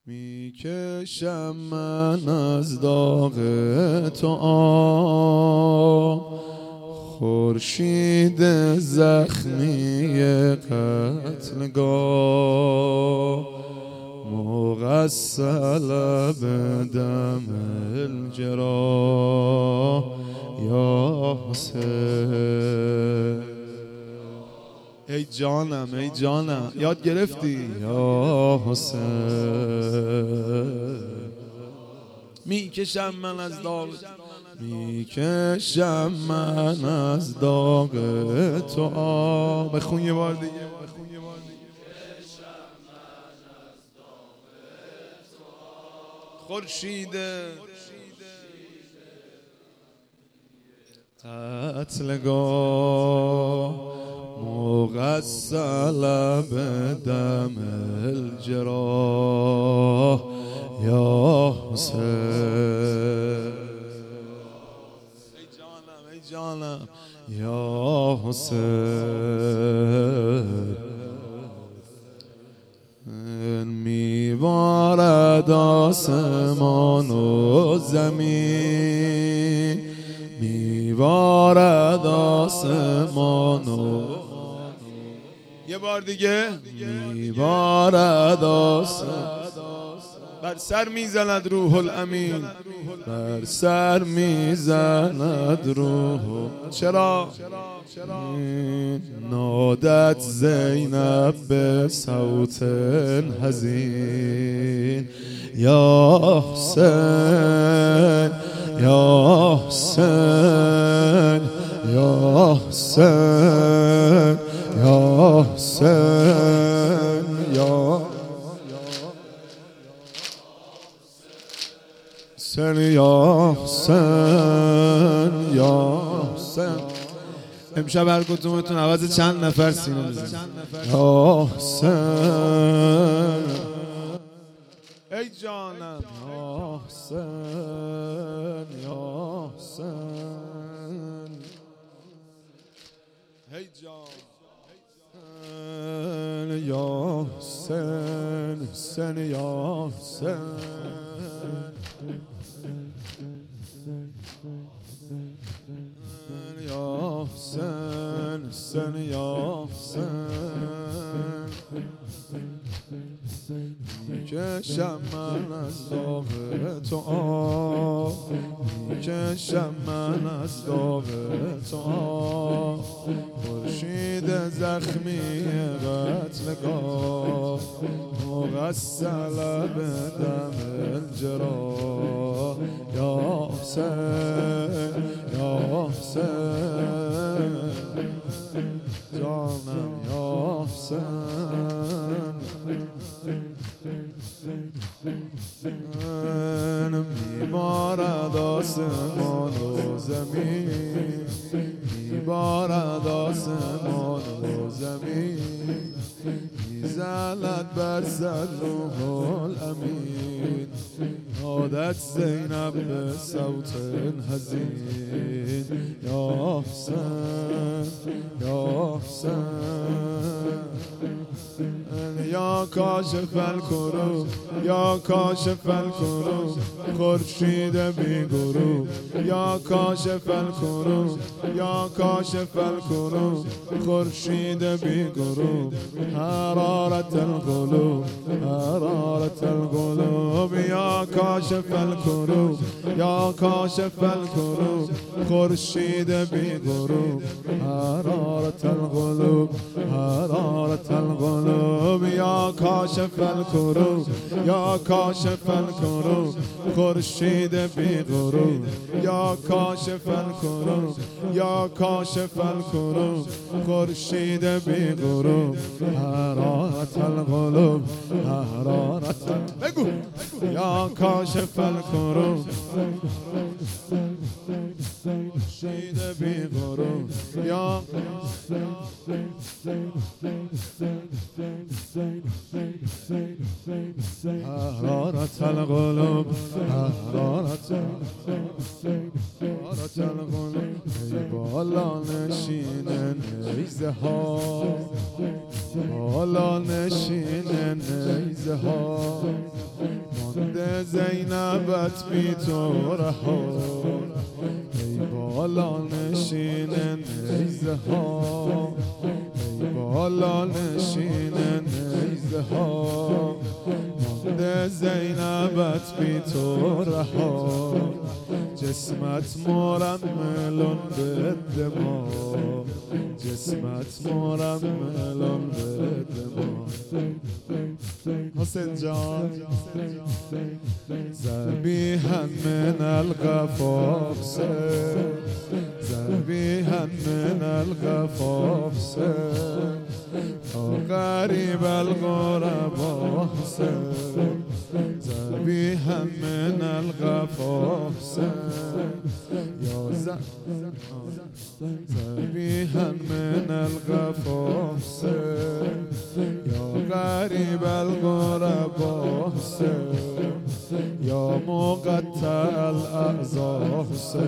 میکشم من از داغ تو آب، خورشید زخمی قتلگاه، مغسل بدم الجراح یا حسین. ای جانم ای جانم، یاد گرفتی؟ یا حسین. میکشم من از داغ، میکشم من از داغ تو آب. بخون یه بار دیگه. خورشید قتلگاه، مغسل بدم الجراح یا حسین. ای جانم ای جانم یا حسین. میبارد آسمان و زمین، میبارد آسمان و یه بار دیگه. میبارد آسمان، بر سر میزند روح الامین، بر سر میزند روح. چرا؟ نادت زینب به صوت حزین یا حسین یا حسین یا حسین یا حسین یا حسین یا حسین یا حسین. امشب هر کدومتون عوض چند نفر سینه بزنید. یا حسین. ای جانم یا حسین یا حسین. ای جان یا حسین، حسین یا حسین یا حسین، حسین یا حسین. میکشم من از داغ تو آب، میکشم من از داغ تو آب، خورشید زخمی قتلگاه، مغسل بدم الجراح یا حسین یا حسین. جانم یا حسین. میبارد آسمان و زمین، میبارد آسمان و زمین، میزند بر سر روح الامین، نادت زینب به صوت حزین یا حسین یا حسین. یا کاشف الکروب یا کاشف الکروب، خورشید بی غروب یا کاشف الکروب یا کاشف الکروب، خورشید بی غروب، حرارت القلوب حرارت القلوب. یا کاشف الکروب یا کاشف الکروب، خورشید بی غروب، حرارت القلوب حرارت القلوب. یا کاشف الکروب یا کاشف الکروب، خورشید بی غروب، یا کاشف الکروب یا کاشف الکروب، خورشید بی غروب، حرارت القلوب حرارت. بگو. یا کاشف الکروب خورشید بی غروب، یا حرارت القلوب حرارت القلوب. ای بالا نشین نیزه ها، بالا نشین نیزه ها، زینبت بی تو رها ای بالا نشین نیزه ها ای بالا نشین نیزه ها مانده زینبت بی تو رها جسمت مرملون به دماغ جسمت مرملون به دماغ حسین جان ذبیحا من القفاص ذبیحا من القفاص غریب الغرباء ذبیحا من القفاص یا ذبیحا من القفاص یا غریب الغرباء یا مقطع الاعضاء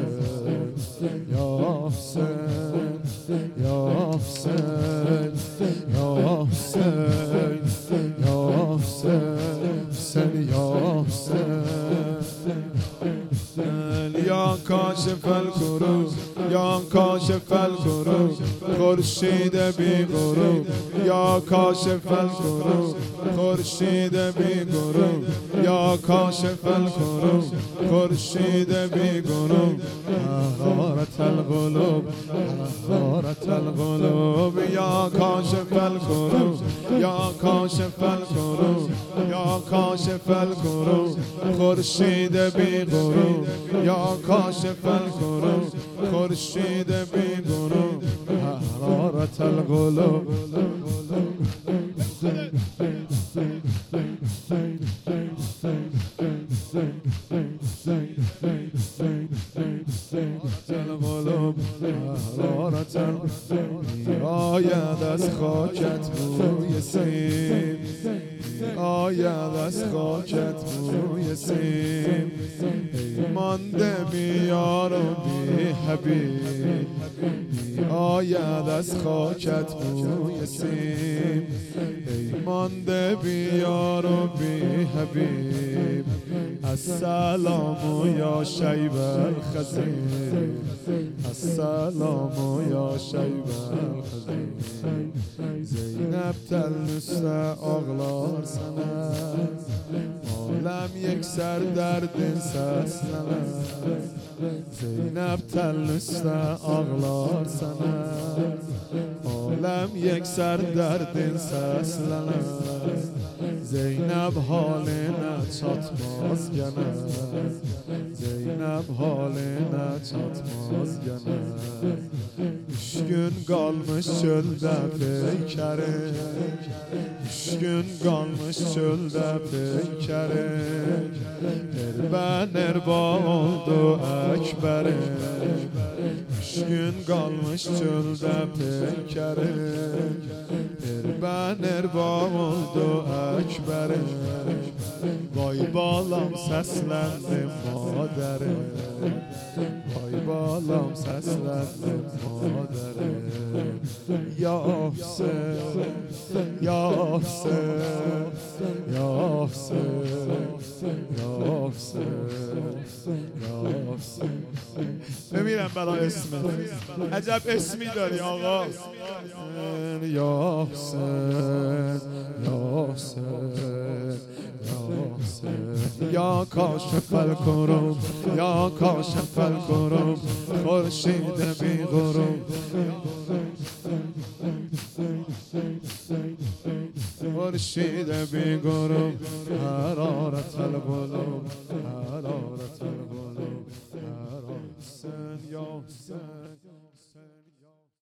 یا حسین یا حسین یا حسین یا حسین یا حسین یا کاشف الکروب یا کاشف الکروب خورشید بی غروب یا کاشف الکروب خورشید بی غروب یا کاشف الکروب خورشید بی غروب حرارت القلوب حرارت القلوب یا کاشف الکروب یا کاشف الکروب یا کاشف الکروب خورشید بی غروب یا کاشف الکروب خورشید بی غروب حرارت القلوب آید از خاکت بوی سیم آید از خاکت بوی سیم ای مانده بی یار و بی حبیب آید از خاکت بوی سیم ای مانده بی یار و بی حبیب السلام یا شیب الخزیم السلام یا شیب الخزیم زینب تلنست ağlar sana Alem yekser derdin seslenir Zeynep tellüste ağlar sana Alem yekser derdin seslenir Zeynep haline çatmaz gene Zeynep haline çatmaz gene 3 gün kalmış çölde peykerim 3 gün kalmış çölde peykerim Erben erba oldu ekberim 3 gün kalmış çölde peykerim Erben erba oldu ekberim Vay balam seslendim maderim Vay balam seslendim maderim Ya Hüseyin Ya Hüseyin Ya Hüseyin Ya Hüseyin Ya Hüseyin بمیرم برای اسمت عجب اسمی داری آقا یا حسین یا حسین یا کاشف الکروب یا کاشف الکروب خورشید بی غروب خورشید بی غروب حرارت القلوب